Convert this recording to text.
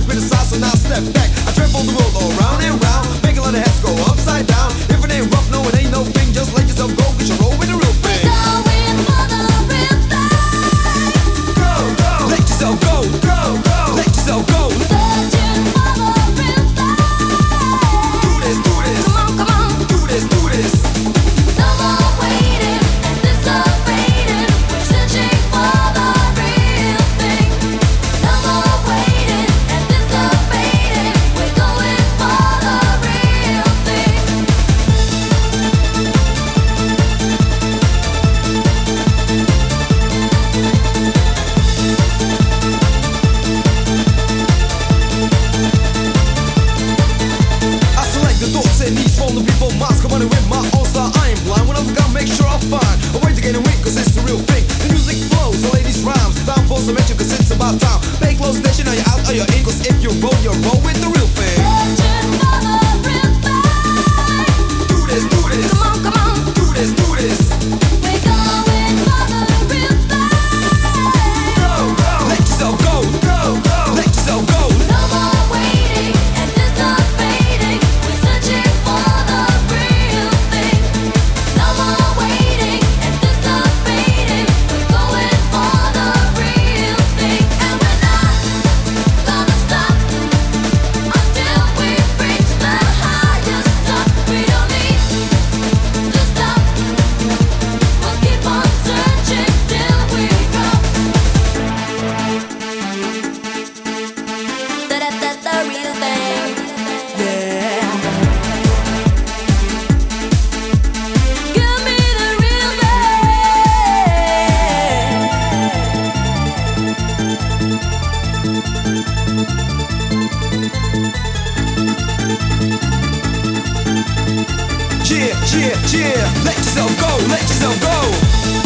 spin aside, so now step back. I travel the world all round and round, make a lot of heads go upside down. If it ain't rough, no, it ain't no thing. Just let yourself go, get your roll with the real thing. Going for the real thing. Go, go, let yourself go, go, go, let yourself go. Searching for the real thing. Do this, Come on, do this, do this. no more waiting, anticipating. We're searching for the real thing. No more waiting, anticipating. We're going for the real thing. I select the thoughts and needs from the people. Minds come on with my own style. I ain't blind. When I forgot, make sure I find a way to get a win, cause it's the real thing. The music flows, the ladies rhymes. Time for some action, cause it's about time. Pay close attention, are you out or you're in? Cause if you roll with the real thing. Searching for the real thing. Do this, Come on, do this, do this. we're going for the real thing. Go, go, let yourself go, go, go, let yourself go. No more waiting, anticipating. We're searching for the real thing. No more waiting, anticipating. We're going for the real thing, and we're not gonna stop until we reach the highest top. We don't need to stop. We'll keep on searching till we drop. That's the real thing. Yeah. Give me the real Yeah, yeah, yeah. Let yourself go, let yourself go.